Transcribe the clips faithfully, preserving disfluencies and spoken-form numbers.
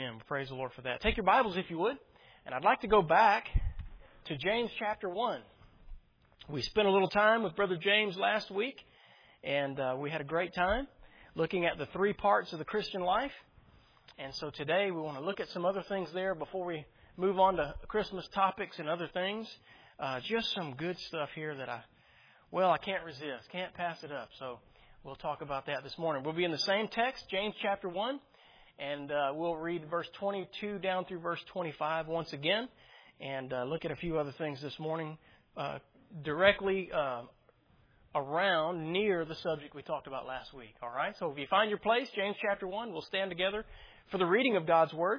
Amen. Praise the Lord for that. Take your Bibles if you would. And I'd like to go back to James chapter one. We spent a little time with Brother James last week, and uh, we had a great time looking at the three parts of the Christian life. And so today we want to look at some other things there before we move on to Christmas topics and other things. Uh, just some good stuff here that I, well, I can't resist, can't pass it up. So we'll talk about that this morning. We'll be in the same text, James chapter one, and uh, we'll read verse twenty-two down through verse twenty-five once again, and uh, look at a few other things this morning uh, directly uh, around, near the subject we talked about last week. All right, so if you find your place, James chapter one, we'll stand together for the reading of God's Word.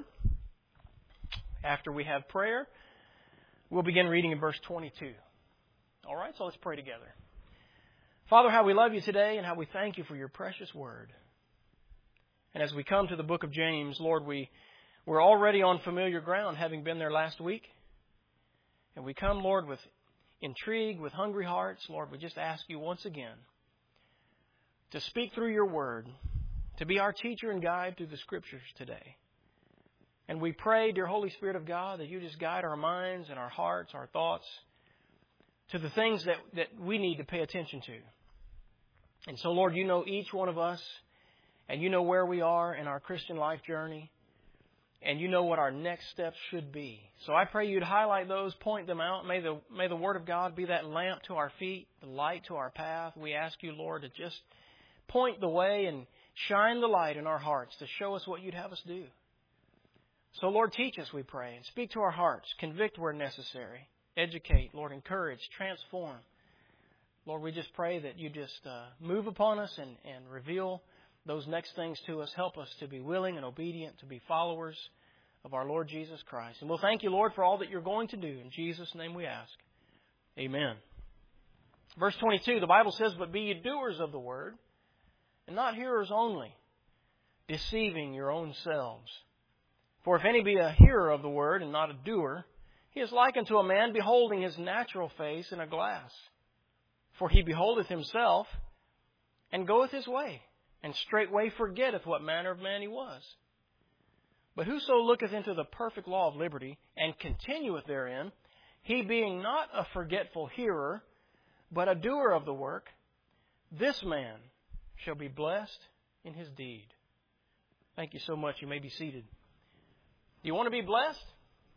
After we have prayer, we'll begin reading in verse twenty-two. All right, so let's pray together. Father, how we love you today and how we thank you for your precious Word. And as we come to the book of James, Lord, we, we're already on familiar ground, having been there last week. And we come, Lord, with intrigue, with hungry hearts. Lord, we just ask you once again to speak through your Word, to be our teacher and guide through the Scriptures today. And we pray, dear Holy Spirit of God, that you just guide our minds and our hearts, our thoughts, to the things that, that we need to pay attention to. And so, Lord, you know each one of us, and you know where we are in our Christian life journey, and you know what our next steps should be. So I pray you'd highlight those, point them out. May the, may the Word of God be that lamp to our feet, the light to our path. We ask you, Lord, to just point the way and shine the light in our hearts to show us what you'd have us do. So, Lord, teach us, we pray, and speak to our hearts. Convict where necessary. Educate, Lord, encourage, transform. Lord, we just pray that you just uh, move upon us and, and reveal those next things to us. Help us to be willing and obedient, to be followers of our Lord Jesus Christ. And we'll thank you, Lord, for all that you're going to do. In Jesus' name we ask. Amen. Verse twenty-two, the Bible says, "But be ye doers of the word, and not hearers only, deceiving your own selves. For if any be a hearer of the word and not a doer, he is like unto a man beholding his natural face in a glass. For he beholdeth himself, and goeth his way, and straightway forgetteth what manner of man he was. But whoso looketh into the perfect law of liberty, and continueth therein, he being not a forgetful hearer, but a doer of the work, this man shall be blessed in his deed." Thank you so much. You may be seated. Do you want to be blessed?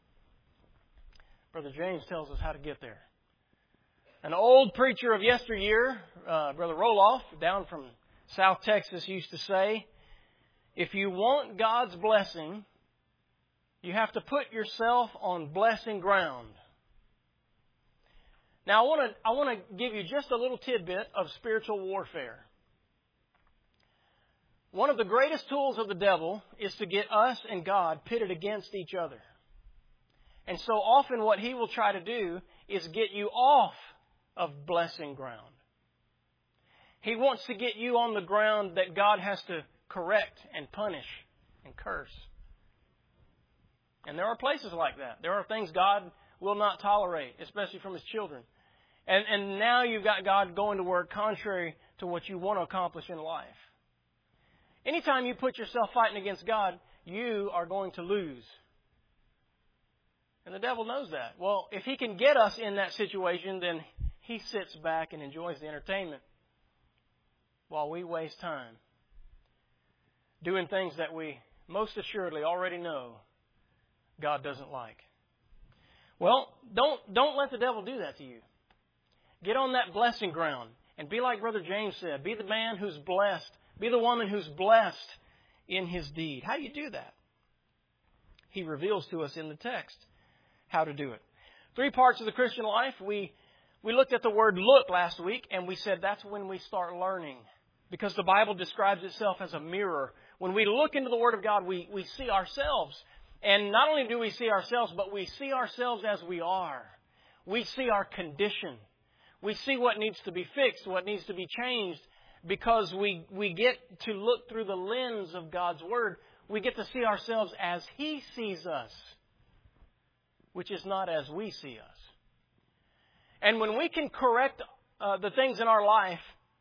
Brother James tells us how to get there. An old preacher of yesteryear, uh, Brother Roloff, down from South Texas, used to say, if you want God's blessing, you have to put yourself on blessing ground. Now, I want to I want to give you just a little tidbit of spiritual warfare. One of the greatest tools of the devil is to get us and God pitted against each other. And so often what he will try to do is get you off of blessing ground. He wants to get you on the ground that God has to correct and punish and curse. And there are places like that. There are things God will not tolerate, especially from His children. And, and now you've got God going to work contrary to what you want to accomplish in life. Anytime you put yourself fighting against God, you are going to lose. And the devil knows that. Well, if he can get us in that situation, then he sits back and enjoys the entertainment while we waste time doing things that we most assuredly already know God doesn't like. Well, don't, don't let the devil do that to you. Get on that blessing ground and be like Brother James said. Be the man who's blessed. Be the woman who's blessed in his deed. How do you do that? He reveals to us in the text how to do it. Three parts of the Christian life. We we looked at the word look last week, and we said that's when we start learning. Because the Bible describes itself as a mirror. When we look into the Word of God, we, we see ourselves. And not only do we see ourselves, but we see ourselves as we are. We see our condition. We see what needs to be fixed, what needs to be changed. Because we, we get to look through the lens of God's Word. We get to see ourselves as He sees us, which is not as we see us. And when we can correct uh, the things in our life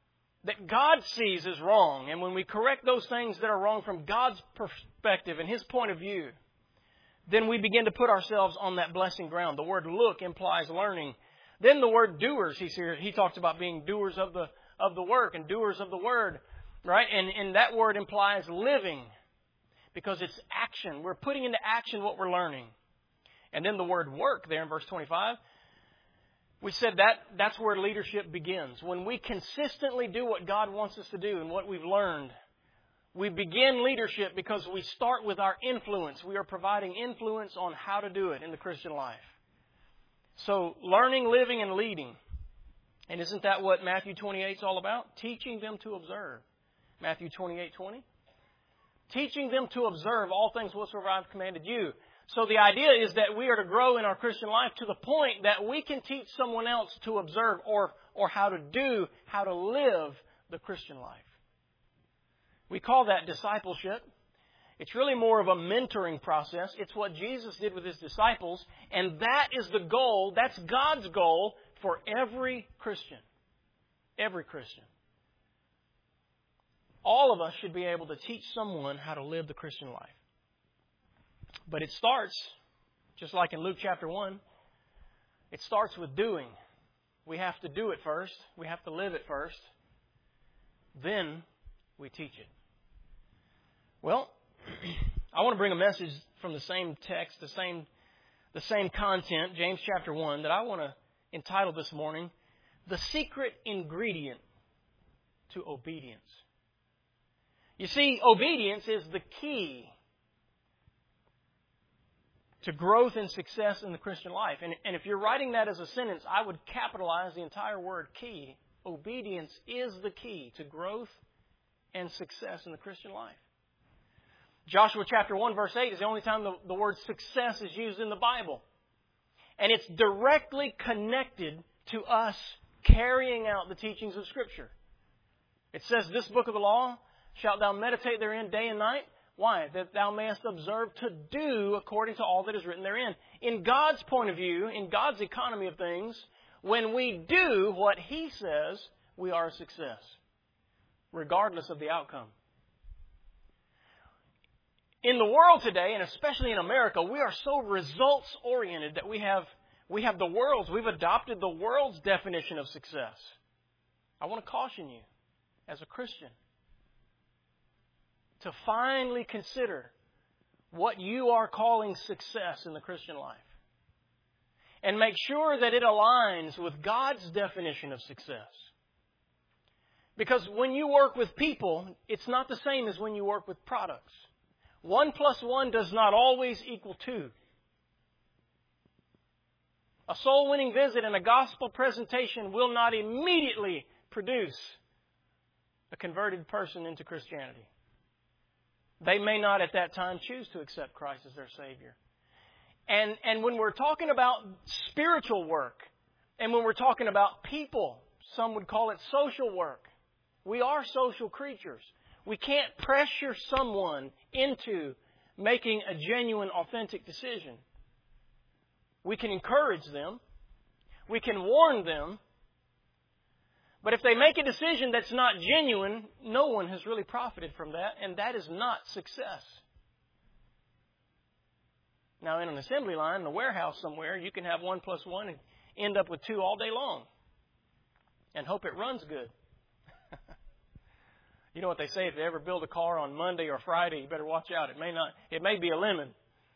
that God sees as wrong. And when we correct those things that are wrong from God's perspective and His point of view, then we begin to put ourselves on that blessing ground. The word look implies learning. Then the word doers, he, he talks about being doers of the of the work and doers of the word. Right? And, and that word implies living because it's action. We're putting into action what we're learning. And then the word work there in verse twenty-five, we said that that's where leadership begins. When we consistently do what God wants us to do and what we've learned, we begin leadership because we start with our influence. We are providing influence on how to do it in the Christian life. So learning, living, and leading. And isn't that what Matthew twenty-eight is all about? Teaching them to observe. Matthew twenty-eight twenty. Teaching them to observe all things whatsoever I've commanded you. So the idea is that we are to grow in our Christian life to the point that we can teach someone else to observe or, or how to do, how to live the Christian life. We call that discipleship. It's really more of a mentoring process. It's what Jesus did with His disciples. And that is the goal. That's God's goal for every Christian. Every Christian. All of us should be able to teach someone how to live the Christian life. But it starts, just like in Luke chapter one, it starts with doing. We have to do it first. We have to live it first. Then we teach it. Well, I want to bring a message from the same text, the same, the same content, James chapter one, that I want to entitle this morning, The Secret Ingredient to Obedience. You see, obedience is the key to growth and success in the Christian life. And, and if you're writing that as a sentence, I would capitalize the entire word key. Obedience is the key to growth and success in the Christian life. Joshua chapter one verse eight is the only time the, the word success is used in the Bible. And it's directly connected to us carrying out the teachings of Scripture. It says, this book of the law shalt thou meditate therein day and night. Why? That thou mayest observe to do according to all that is written therein. In God's point of view, in God's economy of things, when we do what He says, we are a success, regardless of the outcome. In the world today, and especially in America, we are so results-oriented that we have, we have the world's, we've adopted the world's definition of success. I want to caution you, as a Christian, to finally consider what you are calling success in the Christian life. And make sure that it aligns with God's definition of success. Because when you work with people, it's not the same as when you work with products. One plus one does not always equal two. A soul-winning visit and a gospel presentation will not immediately produce a converted person into Christianity. They may not at that time choose to accept Christ as their Savior. And, and when we're talking about spiritual work, and when we're talking about people, some would call it social work. We are social creatures. We can't pressure someone into making a genuine, authentic decision. We can encourage them. We can warn them. But if they make a decision that's not genuine, no one has really profited from that, and that is not success. Now, in an assembly line, in a warehouse somewhere, you can have one plus one and end up with two all day long and hope it runs good. You know what they say, if you ever build a car on Monday or Friday, you better watch out. It may not, it may be a lemon.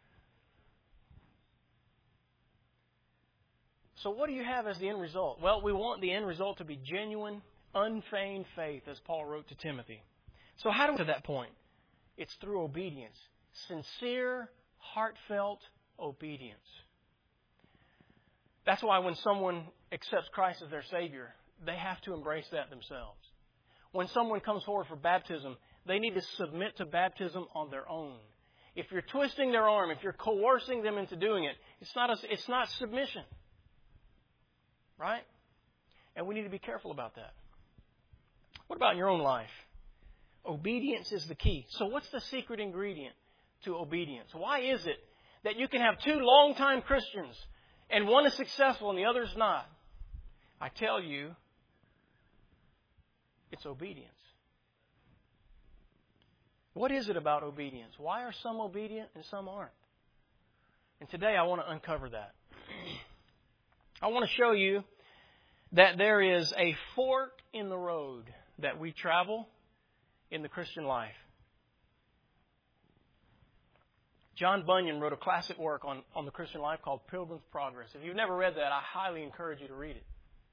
So what do you have as the end result? Well, we want the end result to be genuine, unfeigned faith, as Paul wrote to Timothy. So how do we get to that point? It's through obedience. Sincere, heartfelt obedience. That's why when someone accepts Christ as their Savior, they have to embrace that themselves. When someone comes forward for baptism, they need to submit to baptism on their own. If you're twisting their arm, if you're coercing them into doing it, it's not, a, it's not submission. Right? And we need to be careful about that. What about in your own life? Obedience is the key. So what's the secret ingredient to obedience? Why is it that you can have two longtime Christians and one is successful and the other is not? I tell you, It's obedience. What is it about obedience? Why are some obedient and some aren't? And today I want to uncover that. I want to show you that there is a fork in the road that we travel in the Christian life. John Bunyan wrote a classic work on, on the Christian life called Pilgrim's Progress. If you've never read that, I highly encourage you to read it.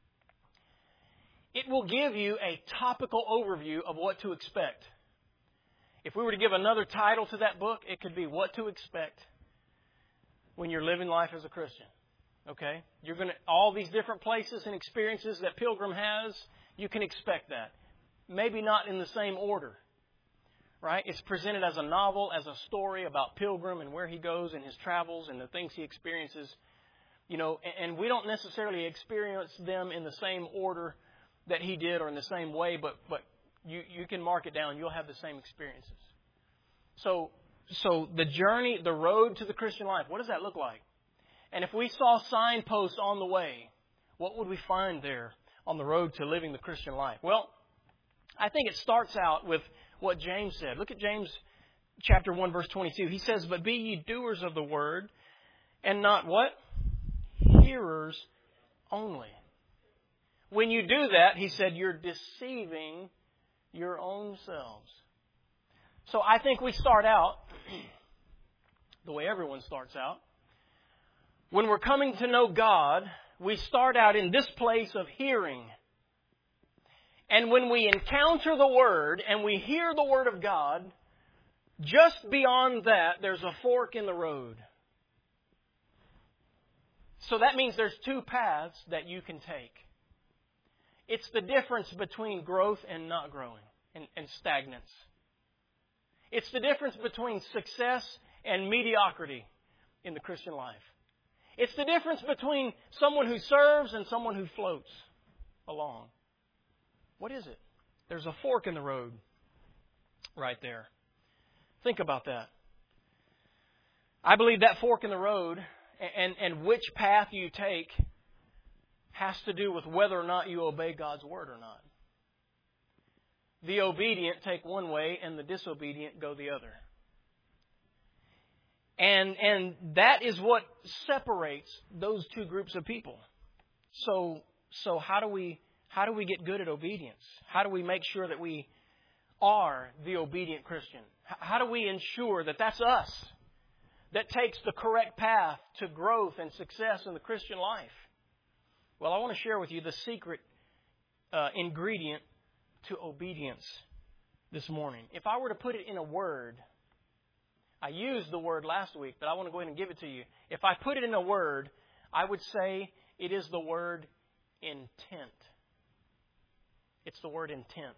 It will give you a topical overview of what to expect. If we were to give another title to that book, it could be What to Expect When You're Living Life as a Christian. Okay? You're going to, all these different places and experiences that Pilgrim has, you can expect that. Maybe not in the same order. Right? It's presented as a novel, as a story about Pilgrim and where he goes and his travels and the things he experiences. You know, and we don't necessarily experience them in the same order that he did or in the same way, but but you, you can mark it down. You'll have the same experiences. So so the journey, the road to the Christian life, what does that look like? And if we saw signposts on the way, what would we find there on the road to living the Christian life? Well, I think it starts out with what James said. Look at James chapter one, verse twenty-two. He says, "But be ye doers of the word, and not" what? "Hearers only." When you do that, he said, you're deceiving your own selves. So I think we start out the way everyone starts out. When we're coming to know God, we start out in this place of hearing. And when we encounter the Word and we hear the Word of God, just beyond that, there's a fork in the road. So that means there's two paths that you can take. It's the difference between growth and not growing, and, and stagnance. It's the difference between success and mediocrity in the Christian life. It's the difference between someone who serves and someone who floats along. What is it? There's a fork in the road right there. Think about that. I believe that fork in the road and, and which path you take has to do with whether or not you obey God's Word or not. The obedient take one way and the disobedient go the other. And and that is what separates those two groups of people. So so how do we how do we get good at obedience? How do we make sure that we are the obedient Christian? How do we ensure that that's us that takes the correct path to growth and success in the Christian life? Well, I want to share with you the secret uh, ingredient to obedience this morning. If I were to put it in a word, I used the word last week, but I want to go ahead and give it to you. If I put it in a word, I would say it is the word intent. It's the word intent.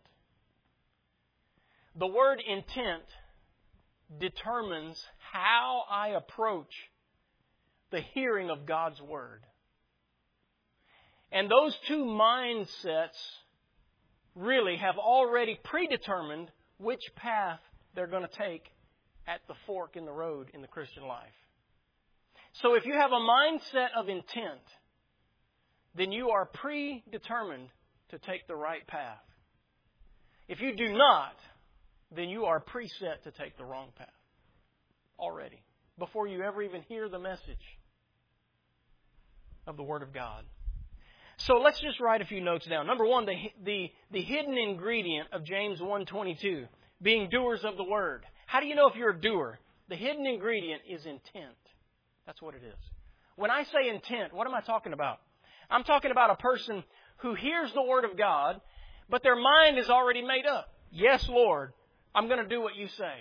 The word intent determines how I approach the hearing of God's Word. And those two mindsets really have already predetermined which path they're going to take at the fork in the road in the Christian life. So if you have a mindset of intent, then you are predetermined to take the right path. If you do not, then you are preset to take the wrong path already, before you ever even hear the message of the Word of God. So let's just write a few notes down. Number one, the, the, the hidden ingredient of James one twenty-two, being doers of the Word. How do you know if you're a doer? The hidden ingredient is intent. That's what it is. When I say intent, what am I talking about? I'm talking about a person who hears the Word of God, but their mind is already made up. Yes, Lord, I'm going to do what you say.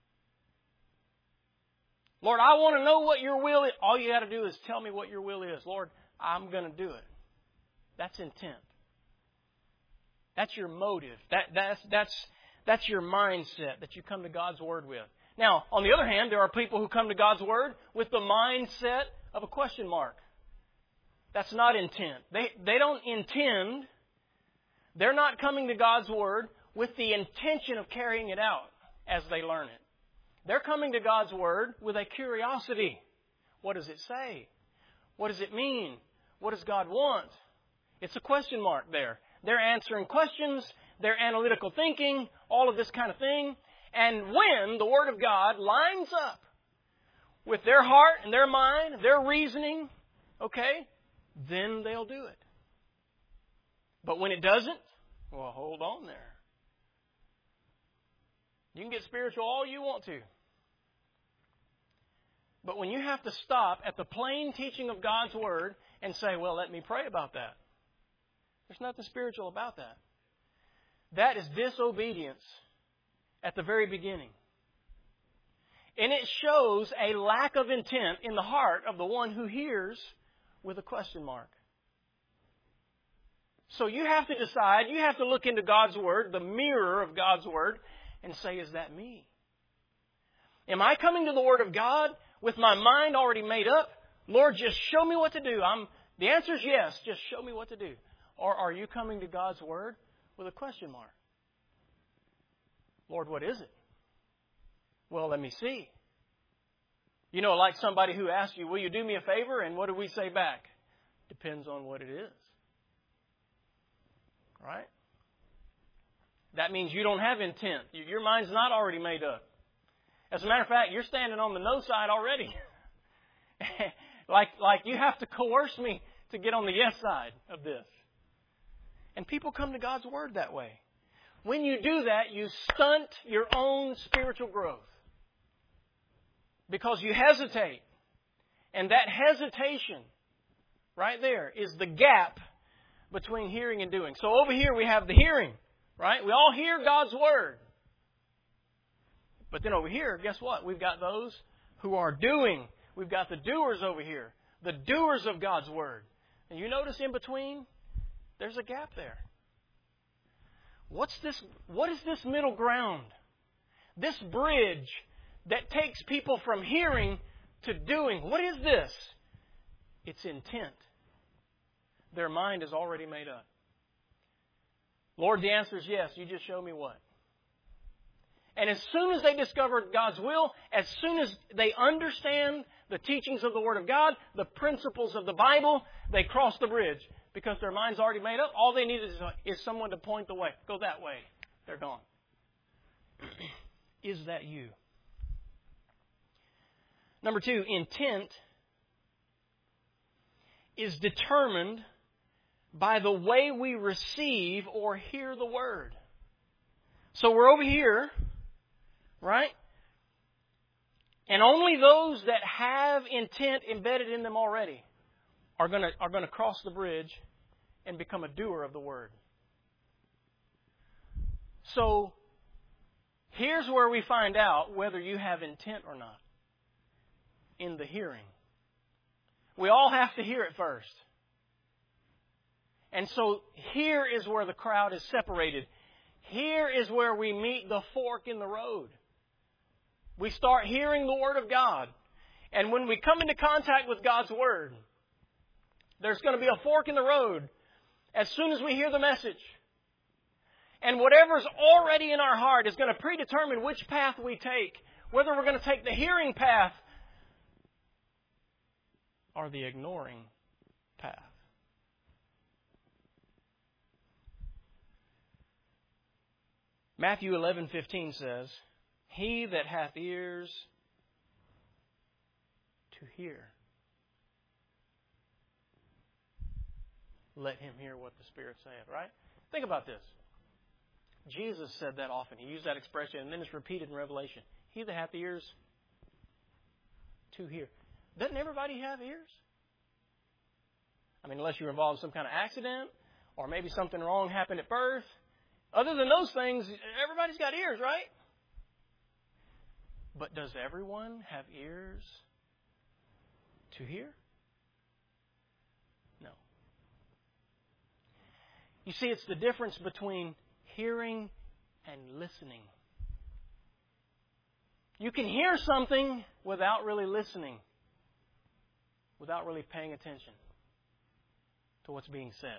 Lord, I want to know what your will is. All you got to do is tell me what your will is. Lord, I'm going to do it. That's intent. That's your motive. That, that's, that's, that's your mindset that you come to God's Word with. Now, on the other hand, there are people who come to God's Word with the mindset of a question mark. That's not intent. They, they don't intend. They're not coming to God's Word with the intention of carrying it out as they learn it. They're coming to God's Word with a curiosity. What does it say? What does it mean? What does God want? It's a question mark there. They're answering questions. their analytical thinking, all of this kind of thing. And when the Word of God lines up with their heart and their mind, their reasoning, okay, then they'll do it. But when it doesn't, well, hold on there. You can get spiritual all you want to. But when you have to stop at the plain teaching of God's Word and say, well, let me pray about that. There's nothing spiritual about that. That is disobedience at the very beginning. And it shows a lack of intent in the heart of the one who hears with a question mark. So you have to decide, you have to look into God's Word, the mirror of God's Word, and say, is that me? Am I coming to the Word of God with my mind already made up? Lord, just show me what to do. I'm, the answer is yes, just show me what to do. Or are you coming to God's Word with a question mark? Lord, what is it? Well, let me see. You know, like somebody who asks you, will you do me a favor? And what do we say back? Depends on what it is. Right? That means you don't have intent. Your mind's not already made up. As a matter of fact, you're standing on the no side already. like, like you have to coerce me to get on the yes side of this. And people come to God's Word that way. When you do that, you stunt your own spiritual growth. Because you hesitate. And that hesitation right there is the gap between hearing and doing. So over here we have the hearing, right? We all hear God's Word. But then over here, guess what? We've got those who are doing. We've got the doers over here. The doers of God's Word. And you notice in between, there's a gap there. What's this? What is this middle ground? This bridge that takes people from hearing to doing. What is this? It's intent. Their mind is already made up. Lord, the answer is yes. You just show me what. And as soon as they discover God's will, as soon as they understand the teachings of the Word of God, the principles of the Bible, they cross the bridge. Because their mind's already made up. All they need is, is someone to point the way. Go that way. They're gone. Is that you? Number two, intent is determined by the way we receive or hear the Word. So we're over here, right? And only those that have intent embedded in them already are going to are going to cross the bridge and become a doer of the Word. So here's where we find out whether you have intent or not. In the hearing. We all have to hear it first. And so here is where the crowd is separated. Here is where we meet the fork in the road. We start hearing the Word of God. And when we come into contact with God's Word, there's going to be a fork in the road as soon as we hear the message. And whatever's already in our heart is going to predetermine which path we take. Whether we're going to take the hearing path or the ignoring path. Matthew eleven fifteen says, he that hath ears to hear, let him hear what the Spirit saith, right? Think about this. Jesus said that often. He used that expression, and then it's repeated in Revelation. He that hath ears to hear. Doesn't everybody have ears? I mean, unless you're involved in some kind of accident, or maybe something wrong happened at birth. Other than those things, everybody's got ears, right? But does everyone have ears to hear? No. You see, it's the difference between hearing and listening. You can hear something without really listening, without really paying attention to what's being said.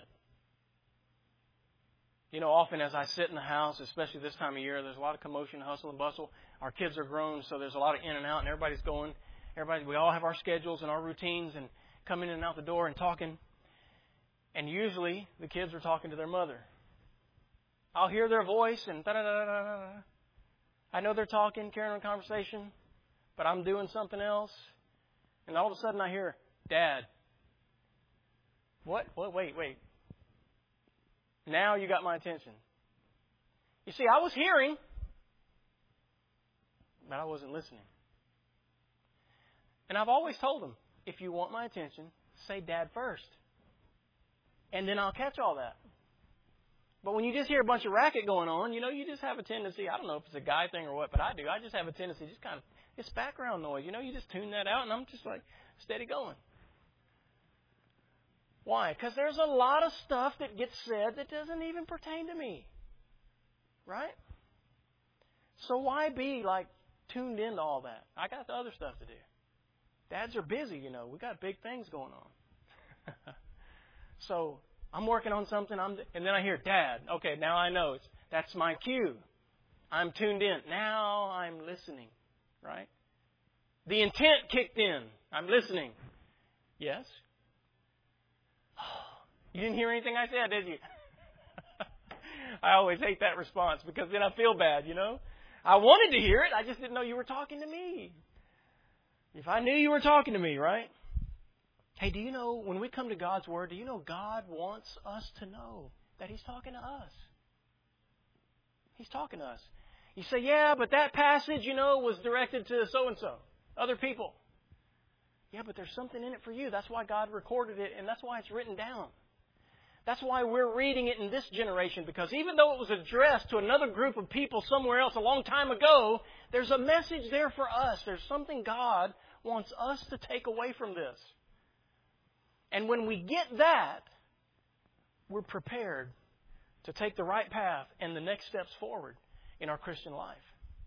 You know, often as I sit in the house, especially this time of year, there's a lot of commotion, hustle, and bustle. Our kids are grown, so there's a lot of in and out, and everybody's going. Everybody, we all have our schedules and our routines and coming in and out the door and talking. And usually the kids are talking to their mother. I'll hear their voice and da-da-da-da-da-da. I know they're talking, carrying on a conversation, but I'm doing something else. And all of a sudden I hear, Dad. What? What? Wait, wait. Now you got my attention. You see, I was hearing, but I wasn't listening. And I've always told them, if you want my attention, say Dad first. And then I'll catch all that. But when you just hear a bunch of racket going on, you know, you just have a tendency, I don't know if it's a guy thing or what, but I do. I just have a tendency, just kind of, it's background noise. You know, you just tune that out and I'm just like steady going. Why? Because there's a lot of stuff that gets said that doesn't even pertain to me. Right? So why be like tuned into all that? I got the other stuff to do. Dads are busy, you know. We got big things going on. So I'm working on something, I'm, and then I hear Dad. Okay, now I know it's that's my cue. I'm tuned in. Now I'm listening. Right? The intent kicked in. I'm listening. Yes? You didn't hear anything I said, did you? I always hate that response because then I feel bad, you know. I wanted to hear it. I just didn't know you were talking to me. If I knew you were talking to me, right? Hey, do you know when we come to God's Word, do you know God wants us to know that He's talking to us? He's talking to us. You say, yeah, but that passage, you know, was directed to so-and-so, other people. Yeah, but there's something in it for you. That's why God recorded it, and that's why it's written down. That's why we're reading it in this generation, because even though it was addressed to another group of people somewhere else a long time ago, there's a message there for us. There's something God wants us to take away from this. And when we get that, we're prepared to take the right path and the next steps forward in our Christian life.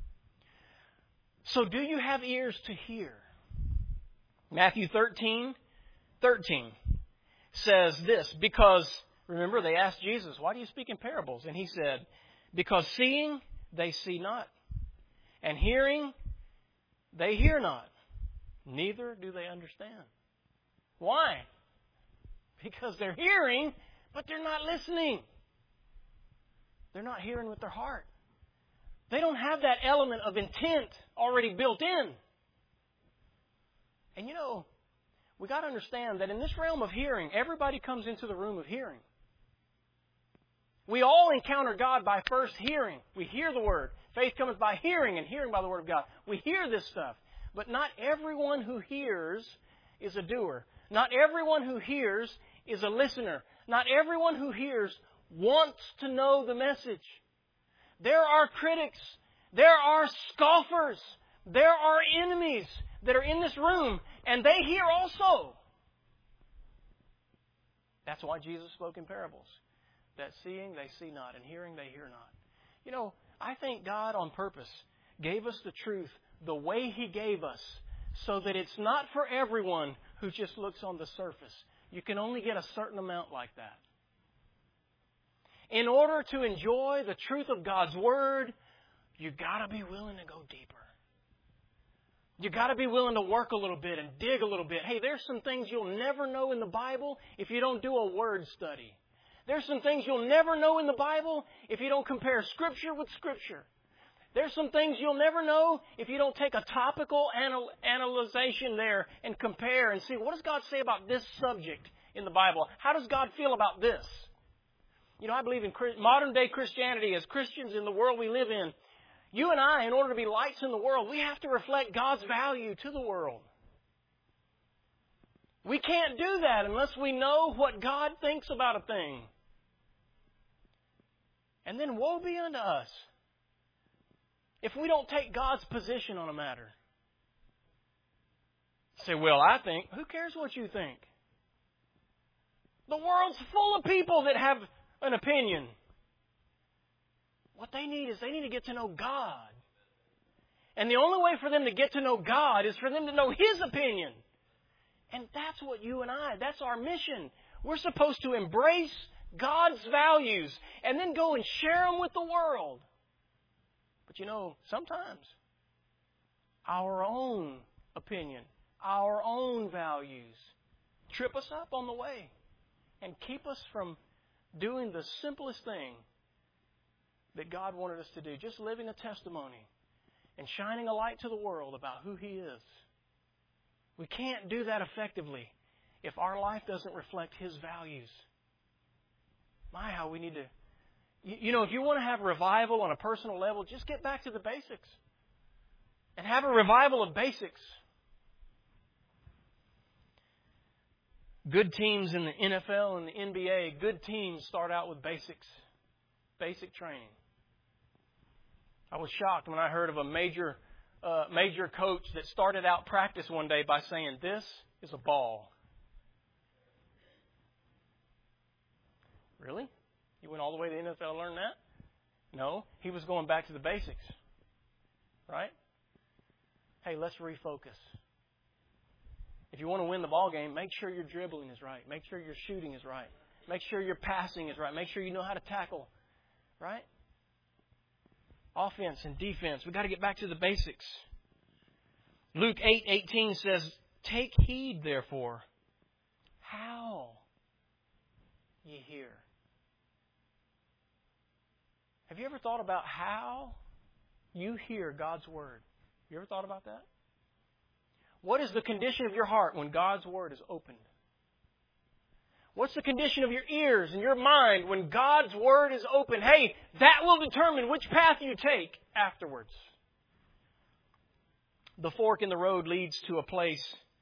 So do you have ears to hear? Matthew thirteen, thirteen says this, because, remember, they asked Jesus, why do you speak in parables? And He said, because seeing they see not, and hearing they hear not, neither do they understand. Why? Because they're hearing, but they're not listening. They're not hearing with their heart. They don't have that element of intent already built in. And you know, we got to understand that in this realm of hearing, everybody comes into the room of hearing. We all encounter God by first hearing. We hear the Word. Faith comes by hearing, and hearing by the Word of God. We hear this stuff. But not everyone who hears is a doer. Not everyone who hears is a listener. Not everyone who hears wants to know the message. There are critics. There are scoffers. There are enemies that are in this room, and they hear also. That's why Jesus spoke in parables. That seeing they see not, and hearing they hear not. You know, I think God on purpose gave us the truth the way He gave us, so that it's not for everyone who just looks on the surface. You can only get a certain amount like that. In order to enjoy the truth of God's Word, you've got to be willing to go deeper. You've got to be willing to work a little bit and dig a little bit. Hey, there's some things you'll never know in the Bible if you don't do a word study. There's some things you'll never know in the Bible if you don't compare Scripture with Scripture. There's some things you'll never know if you don't take a topical anal- analyzation there and compare and see, what does God say about this subject in the Bible? How does God feel about this? You know, I believe in modern day Christianity, as Christians in the world we live in, you and I, in order to be lights in the world, we have to reflect God's value to the world. We can't do that unless we know what God thinks about a thing. And then woe be unto us if we don't take God's position on a matter. Say, well, I think, who cares what you think? The world's full of people that have an opinion. What they need is they need to get to know God. And the only way for them to get to know God is for them to know His opinion. And that's what you and I, that's our mission. We're supposed to embrace God's values and then go and share them with the world. But you know, sometimes our own opinion, our own values trip us up on the way and keep us from doing the simplest thing that God wanted us to do. Just living a testimony and shining a light to the world about who He is. We can't do that effectively if our life doesn't reflect His values. My, how we need to... You know, if you want to have revival on a personal level, just get back to the basics. And have a revival of basics. Good teams in the N F L and the N B A, good teams start out with basics. Basic training. I was shocked when I heard of a major uh, major coach that started out practice one day by saying, "This is a ball." Really? He went all the way to the N F L to learn that? No, he was going back to the basics. Right? Hey, let's refocus. If you want to win the ball game, make sure your dribbling is right. Make sure your shooting is right. Make sure your passing is right. Make sure you know how to tackle. Right? Offense and defense. We've got to get back to the basics. Luke eight eighteen says, "Take heed, therefore, how ye hear." Have you ever thought about how you hear God's Word? You ever thought about that? What is the condition of your heart when God's Word is opened? What's the condition of your ears and your mind when God's Word is open? Hey, that will determine which path you take afterwards. The fork in the road leads to a place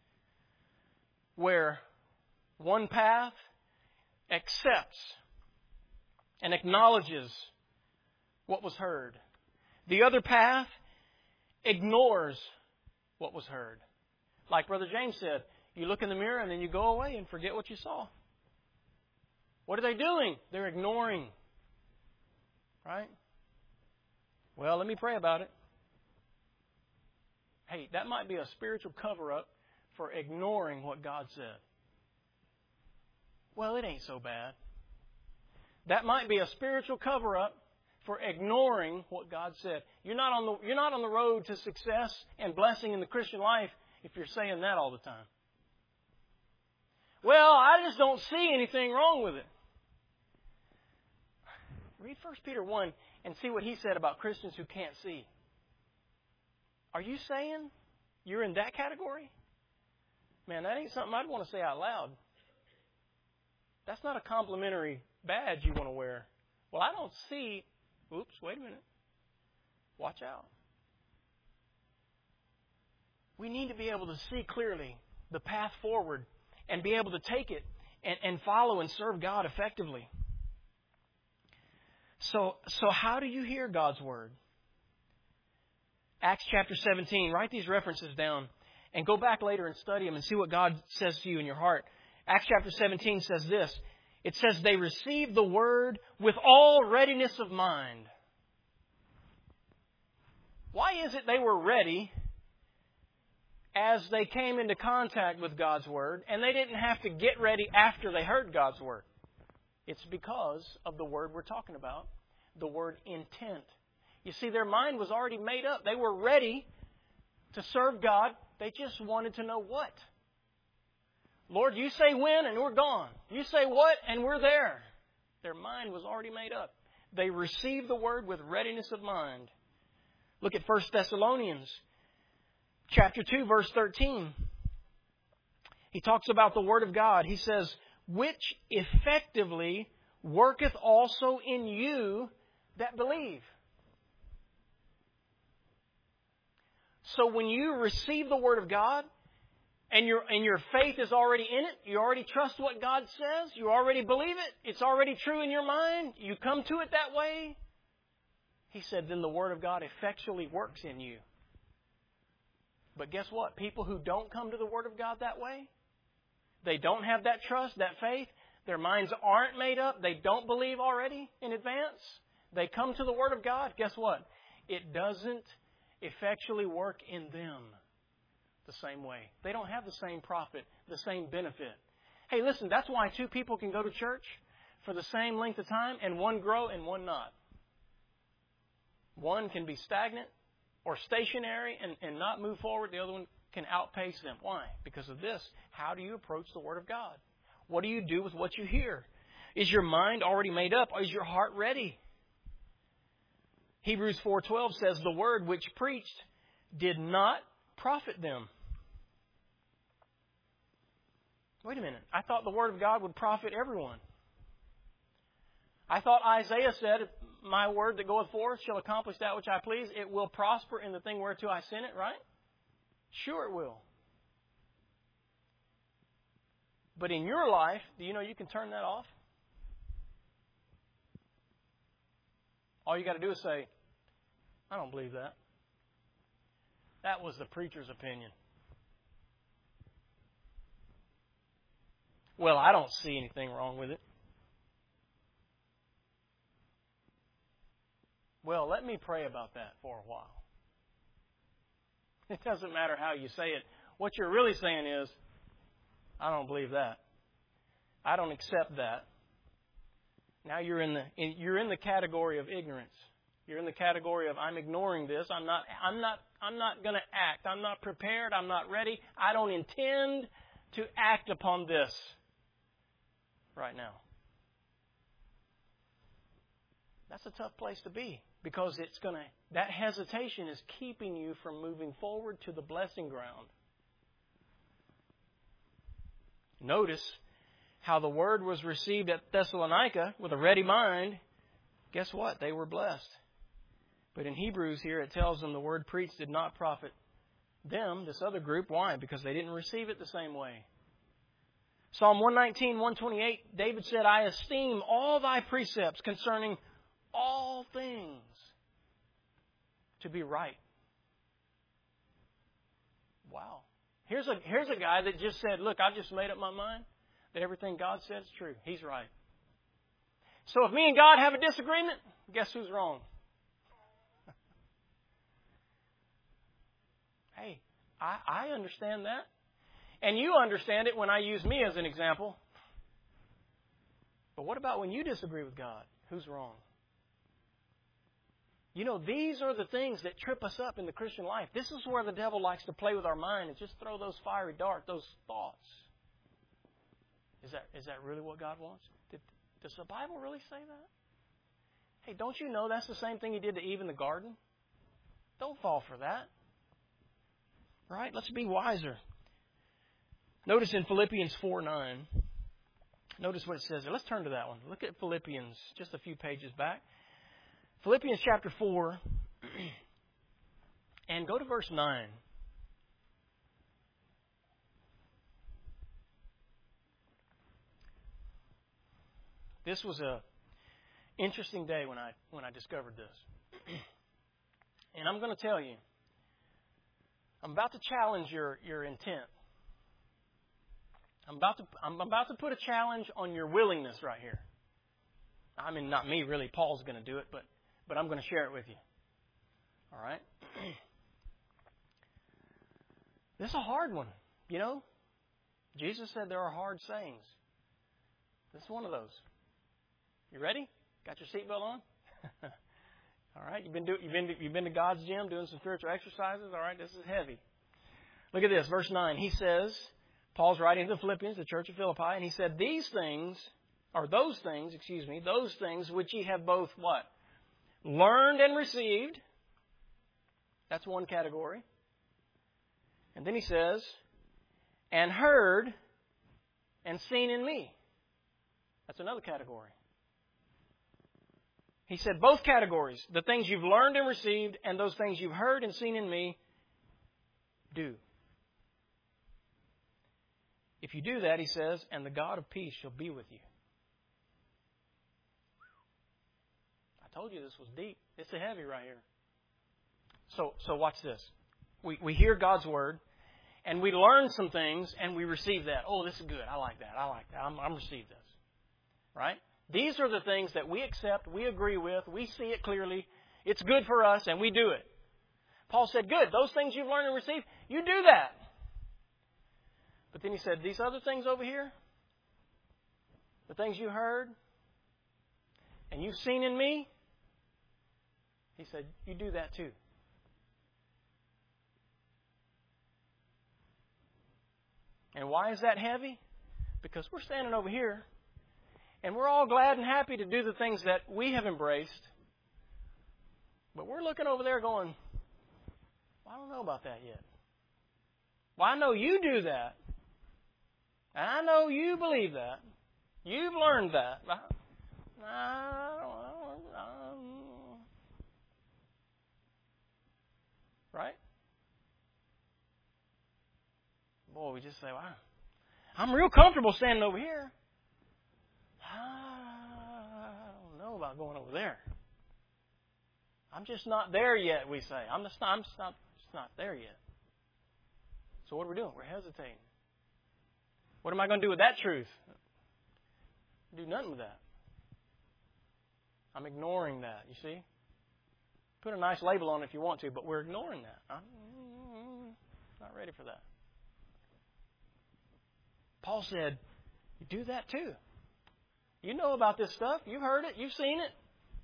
where one path accepts and acknowledges what was heard. The other path ignores what was heard. Like Brother James said, you look in the mirror and then you go away and forget what you saw. What are they doing? They're ignoring. Right? Well, let me pray about it. Hey, that might be a spiritual cover-up for ignoring what God said. Well, it ain't so bad. That might be a spiritual cover-up for ignoring what God said. You're not on the, you're not on the road to success and blessing in the Christian life if you're saying that all the time. Well, I just don't see anything wrong with it. Read First Peter one and see what he said about Christians who can't see. Are you saying you're in that category? Man, that ain't something I'd want to say out loud. That's not a complimentary badge you want to wear. Well, I don't see... Oops, wait a minute. Watch out. We need to be able to see clearly the path forward and be able to take it and, and follow and serve God effectively. So, so how do you hear God's Word? Acts chapter seventeen. Write these references down and go back later and study them and see what God says to you in your heart. Acts chapter seventeen says this. It says, they received the Word with all readiness of mind. Why is it they were ready as they came into contact with God's Word and they didn't have to get ready after they heard God's Word? It's because of the word we're talking about, the word intent. You see, their mind was already made up. They were ready to serve God. They just wanted to know what. Lord, you say when and we're gone. You say what and we're there. Their mind was already made up. They received the word with readiness of mind. Look at First Thessalonians chapter two, verse thirteen. He talks about the Word of God. He says, which effectively worketh also in you that believe. So when you receive the Word of God, and your and your faith is already in it, you already trust what God says, you already believe it, it's already true in your mind, you come to it that way, he said, then the Word of God effectually works in you. But guess what? People who don't come to the Word of God that way, they don't have that trust, that faith, their minds aren't made up, they don't believe already in advance, they come to the Word of God, guess what? It doesn't effectually work in them the same way. They don't have the same profit, the same benefit. Hey, listen, that's why two people can go to church for the same length of time and one grow and one not. One can be stagnant or stationary and, and not move forward. The other one can outpace them. Why? Because of this. How do you approach the Word of God? What do you do with what you hear? Is your mind already made up? Or is your heart ready? Hebrews four twelve says, the word which preached did not profit them. Wait a minute. I thought the Word of God would profit everyone. I thought Isaiah said, my word that goeth forth shall accomplish that which I please. It will prosper in the thing whereto I send it, right? Sure it will. But in your life, do you know you can turn that off? All you got to do is say, I don't believe that. That was the preacher's opinion. Well, I don't see anything wrong with it. Well, let me pray about that for a while. It doesn't matter how you say it. What you're really saying is, I don't believe that. I don't accept that. Now you're in the in, you're in the category of ignorance. You're in the category of I'm ignoring this. I'm not I'm not I'm not going to act. I'm not prepared. I'm not ready. I don't intend to act upon this right now. That's a tough place to be because it's going to that hesitation is keeping you from moving forward to the blessing ground. Notice how the word was received at Thessalonica with a ready mind. Guess what? They were blessed. But in Hebrews here, it tells them the word preached did not profit them, this other group. Why? Because they didn't receive it the same way. Psalm one nineteen, one twenty-eight, David said, I esteem all thy precepts concerning all things to be right. Wow. Here's a, here's a guy that just said, look, I've just made up my mind that everything God said is true. He's right. So if me and God have a disagreement, guess who's wrong? Hey, I, I understand that. And you understand it when I use me as an example. But what about when you disagree with God? Who's wrong? You know, these are the things that trip us up in the Christian life. This is where the devil likes to play with our mind and just throw those fiery darts, those thoughts. Is that is that really what God wants? Did, does the Bible really say that? Hey, don't you know that's the same thing He did to Eve in the garden? Don't fall for that. Right? Let's be wiser. Notice in Philippians four nine, notice what it says there. Let's turn to that one. Look at Philippians just a few pages back. Philippians chapter four, and go to verse nine. This was a interesting day when I when I discovered this. And I'm going to tell you, I'm about to challenge your, your intent. I'm about to I'm about to put a challenge on your willingness right here. I mean, not me, really. Paul's going to do it, but but I'm going to share it with you. All right? This is a hard one, you know. Jesus said there are hard sayings. This is one of those. You ready? Got your seatbelt on? All right. You've been do, you've been to, you've been to God's gym doing some spiritual exercises. All right. This is heavy. Look at this, verse nine. He says, Paul's writing to the Philippians, the church of Philippi, and he said, "These things, or those things, excuse me, those things which ye have both what? Learned and received." That's one category. And then he says, "and heard and seen in me." That's another category. He said both categories, the things you've learned and received and those things you've heard and seen in me, do. If you do that, he says, and the God of peace shall be with you. I told you this was deep. It's a heavy right here. So, so watch this. We, we hear God's word and we learn some things and we receive that. Oh, this is good. I like that. I like that. I'm, I'm received this. Right? These are the things that we accept, we agree with, we see it clearly. It's good for us, and we do it. Paul said, good, those things you've learned and received, you do that. But then he said, these other things over here, the things you heard and you've seen in me, he said, you do that too. And why is that heavy? Because we're standing over here, and we're all glad and happy to do the things that we have embraced. But we're looking over there going, well, I don't know about that yet. Well, I know you do that. And I know you believe that. You've learned that. I, I don't, I don't, right? Boy, we just say, well, I'm real comfortable standing over here. I don't know about going over there. I'm just not there yet, we say. I'm just not, I'm just not, just not there yet. So what are we doing? We're hesitating. What am I going to do with that truth? Do nothing with that. I'm ignoring that, you see? Put a nice label on it if you want to, but we're ignoring that. I'm not ready for that. Paul said, you do that too. You know about this stuff. You've heard it. You've seen it.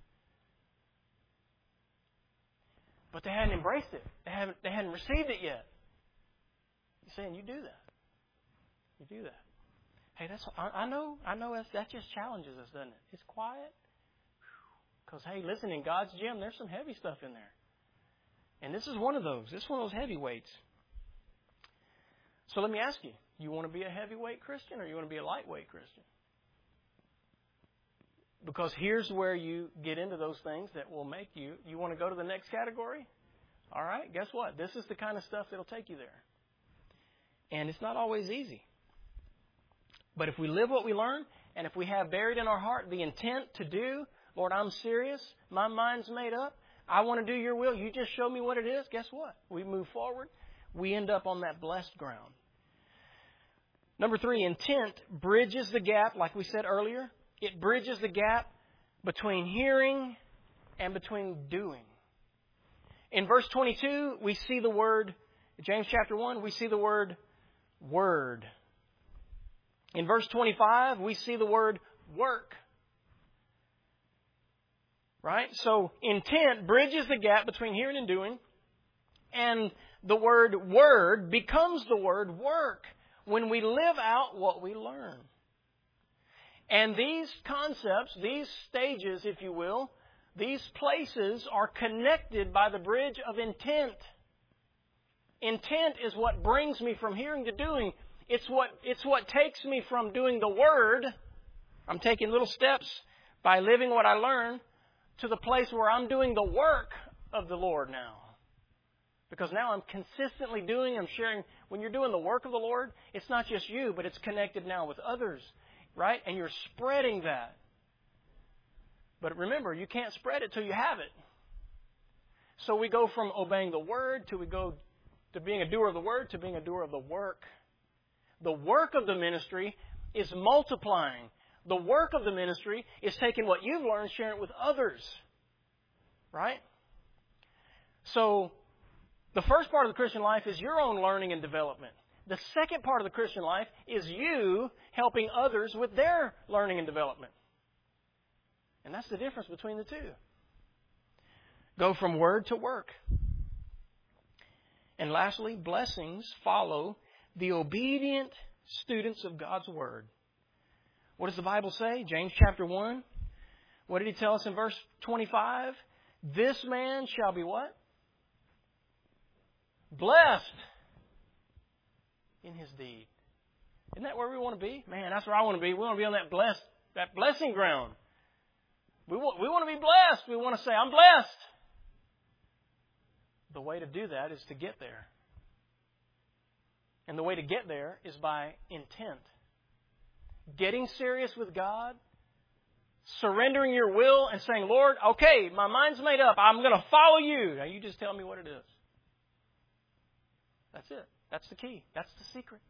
But they hadn't embraced it. They haven't, they hadn't received it yet. He's saying, you do that. You do that. Hey, that's I, I know. I know that's, that just challenges us, doesn't it? It's quiet. Because, hey, listen, in God's gym, there's some heavy stuff in there. And this is one of those. This is one of those heavy weights. So let me ask you, you want to be a heavyweight Christian or you want to be a lightweight Christian? Because here's where you get into those things that will make you, you want to go to the next category? All right, guess what? This is the kind of stuff that will take you there. And it's not always easy. But if we live what we learn, and if we have buried in our heart the intent to do, Lord, I'm serious, my mind's made up, I want to do your will, you just show me what it is, guess what? We move forward, we end up on that blessed ground. Number three, intent bridges the gap, like we said earlier. It bridges the gap between hearing and between doing. In verse twenty-two, we see the word, James chapter one, we see the word word. In verse twenty-five, we see the word work. Right? So intent bridges the gap between hearing and doing. And the word word becomes the word work when we live out what we learn. And these concepts, these stages, if you will, these places are connected by the bridge of intent. Intent is what brings me from hearing to doing. It's what, it's what takes me from doing the Word. I'm taking little steps by living what I learn to the place where I'm doing the work of the Lord now. Because now I'm consistently doing, I'm sharing. When you're doing the work of the Lord, it's not just you, but it's connected now with others. Right? And you're spreading that. But remember, you can't spread it till you have it. So we go from obeying the Word to we go to being a doer of the Word to being a doer of the work. The work of the ministry is multiplying. The work of the ministry is taking what you've learned, sharing it with others. Right? So the first part of the Christian life is your own learning and development. The second part of the Christian life is you helping others with their learning and development. And that's the difference between the two. Go from word to work. And lastly, blessings follow the obedient students of God's Word. What does the Bible say? James chapter one. What did he tell us in verse twenty-five? This man shall be what? Blessed in his deed. Isn't that where we want to be? Man, that's where I want to be. We want to be on that blessed, that blessing ground. We want, we want to be blessed. We want to say, I'm blessed. The way to do that is to get there. And the way to get there is by intent. Getting serious with God, surrendering your will and saying, Lord, okay, my mind's made up. I'm going to follow you. Now you just tell me what it is. That's it. That's the key. That's the secret.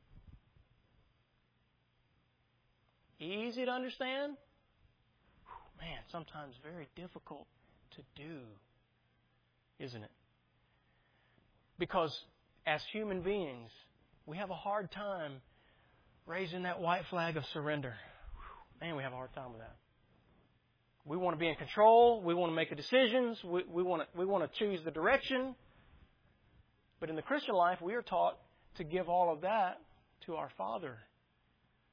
Easy to understand. Man, sometimes very difficult to do, isn't it? Because as human beings, we have a hard time raising that white flag of surrender. Man, we have a hard time with that. We want to be in control. We want to make the decisions. We, we want to, we want to choose the direction. But in the Christian life, we are taught to give all of that to our Father.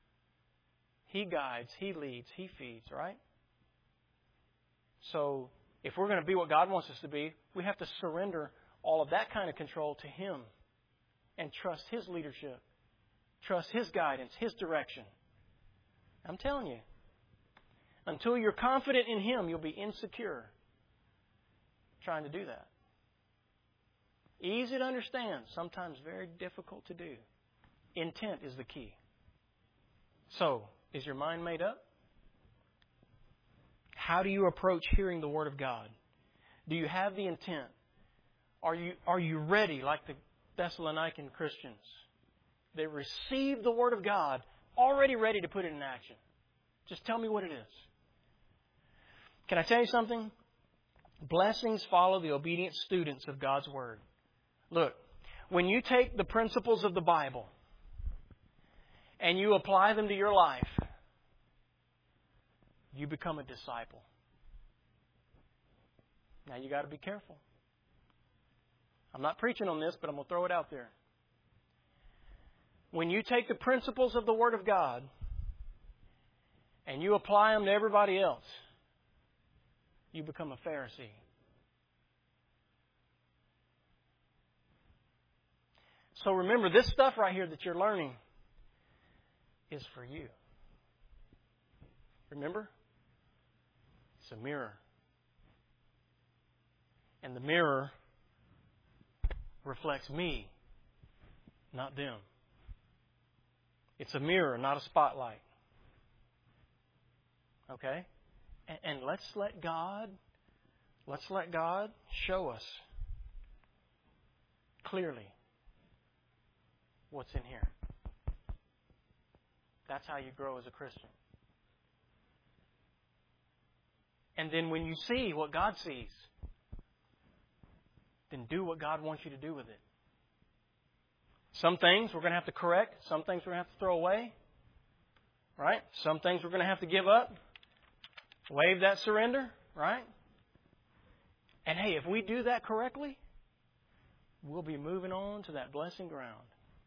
He guides, He leads, He feeds, right? So If we're going to be what God wants us to be, we have to surrender all of that kind of control to Him and trust His leadership, trust His guidance, His direction. I'm telling you, until you're confident in Him, you'll be insecure trying to do that. Easy to understand, sometimes very difficult to do. Intent is the key. So, is your mind made up? How do you approach hearing the Word of God? Do you have the intent? Are you, are you ready like the Thessalonican Christians? They received the Word of God, already ready to put it in action. Just tell me what it is. Can I tell you something? Blessings follow the obedient students of God's Word. Look, when you take the principles of the Bible and you apply them to your life, you become a disciple. Now you got to be careful. I'm not preaching on this, but I'm going to throw it out there. When you take the principles of the Word of God and you apply them to everybody else, you become a Pharisee. So remember, this stuff right here that you're learning is for you. Remember? It's a mirror. And the mirror reflects me, not them. It's a mirror, not a spotlight. Okay? And, and let's let God, let's let God show us clearly what's in here. That's how you grow as a Christian. And then when you see what God sees, then do what God wants you to do with it. Some things we're going to have to correct. Some things we're going to have to throw away. Right? Some things we're going to have to give up. Waive that surrender. Right? And hey, if we do that correctly, we'll be moving on to that blessing ground.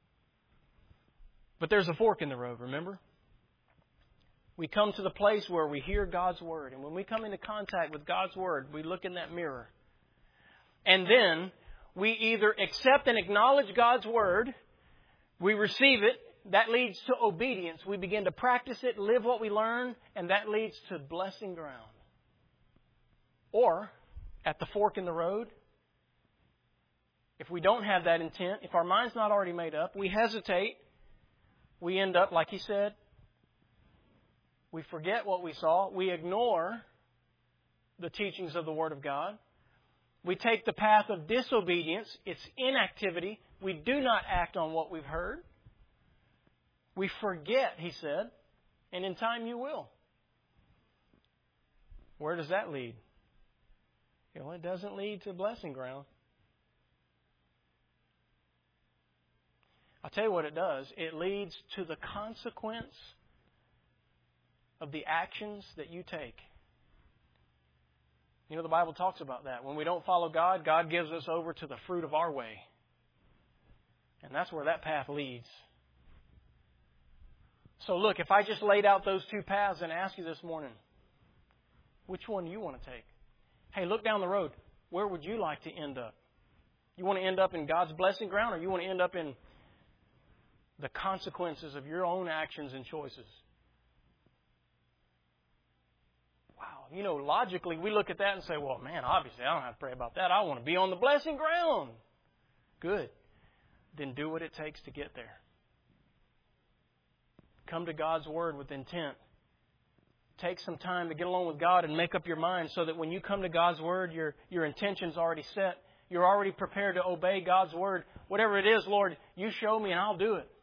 But there's a fork in the road, remember? We come to the place where we hear God's Word. And when we come into contact with God's Word, we look in that mirror. And then we either accept and acknowledge God's Word, we receive it, that leads to obedience. We begin to practice it, live what we learn, and that leads to blessing ground. Or, at the fork in the road, if we don't have that intent, if our mind's not already made up, we hesitate, we end up, like he said, we forget what we saw. We ignore the teachings of the Word of God. We take the path of disobedience. It's inactivity. We do not act on what we've heard. We forget, he said, and in time you will. Where does that lead? Well, it doesn't lead to blessing ground. I'll tell you what it does. It leads to the consequence of the actions that you take. You know, the Bible talks about that. When we don't follow God, God gives us over to the fruit of our way. And that's where that path leads. So look, if I just laid out those two paths and asked you this morning, which one do you want to take? Hey, look down the road. Where would you like to end up? You want to end up in God's blessing ground, or you want to end up in the consequences of your own actions and choices? Wow. You know, logically, we look at that and say, well, man, obviously, I don't have to pray about that. I want to be on the blessing ground. Good. Then do what it takes to get there. Come to God's Word with intent. Take some time to get along with God and make up your mind so that when you come to God's Word, your, your intention's already set. You're already prepared to obey God's Word. Whatever it is, Lord, you show me and I'll do it.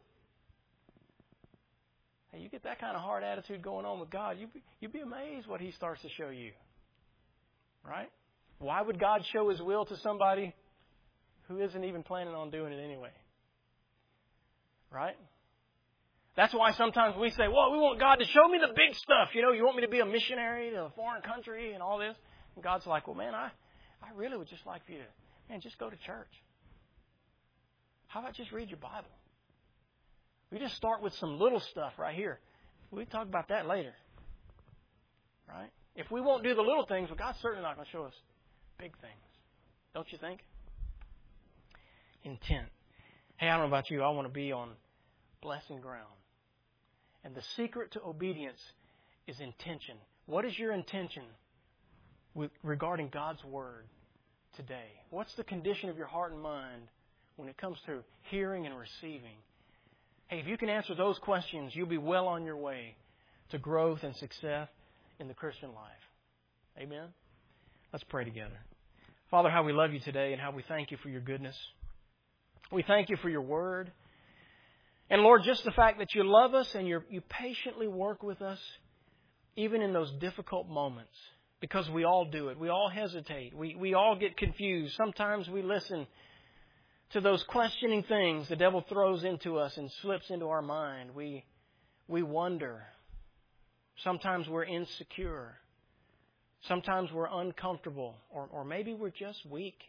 Hey, you get that kind of hard attitude going on with God, you'd be, you'd be amazed what He starts to show you. Right? Why would God show His will to somebody who isn't even planning on doing it anyway? Right? That's why sometimes we say, well, we want God to show me the big stuff. You know, you want me to be a missionary to a foreign country and all this. And God's like, well, man, I, I really would just like for you to, man, just go to church. How about just read your Bible? We just start with some little stuff right here. We'll talk about that later. Right? If we won't do the little things, well, God's certainly not going to show us big things. Don't you think? Intent. Hey, I don't know about you. I want to be on blessing ground. And the secret to obedience is intention. What is your intention with, regarding God's Word today? What's the condition of your heart and mind when it comes to hearing and receiving? Hey, if you can answer those questions, you'll be well on your way to growth and success in the Christian life. Amen? Let's pray together. Father, how we love you today and how we thank you for your goodness. We thank you for your Word. And Lord, just the fact that you love us and you're, you patiently work with us, even in those difficult moments, because we all do it. We all hesitate. We, we all get confused. Sometimes we listen to those questioning things the devil throws into us and slips into our mind. We, we wonder. Sometimes we're insecure. Sometimes we're uncomfortable, or, or maybe we're just weak.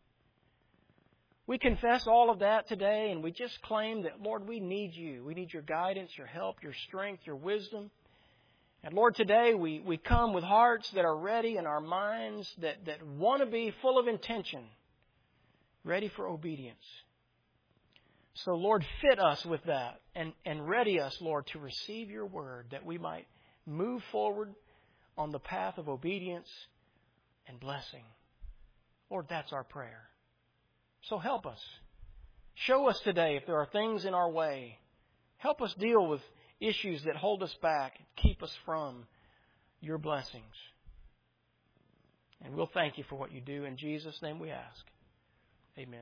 We confess all of that today, and we just claim that, Lord, we need you. We need your guidance, your help, your strength, your wisdom. And Lord, today we, we come with hearts that are ready and our minds that, that want to be full of intention, ready for obedience. So, Lord, fit us with that and, and ready us, Lord, to receive your word, that we might move forward on the path of obedience and blessing. Lord, that's our prayer. So help us. Show us today if there are things in our way. Help us deal with issues that hold us back, keep us from your blessings. And we'll thank you for what you do. In Jesus' name we ask. Amen.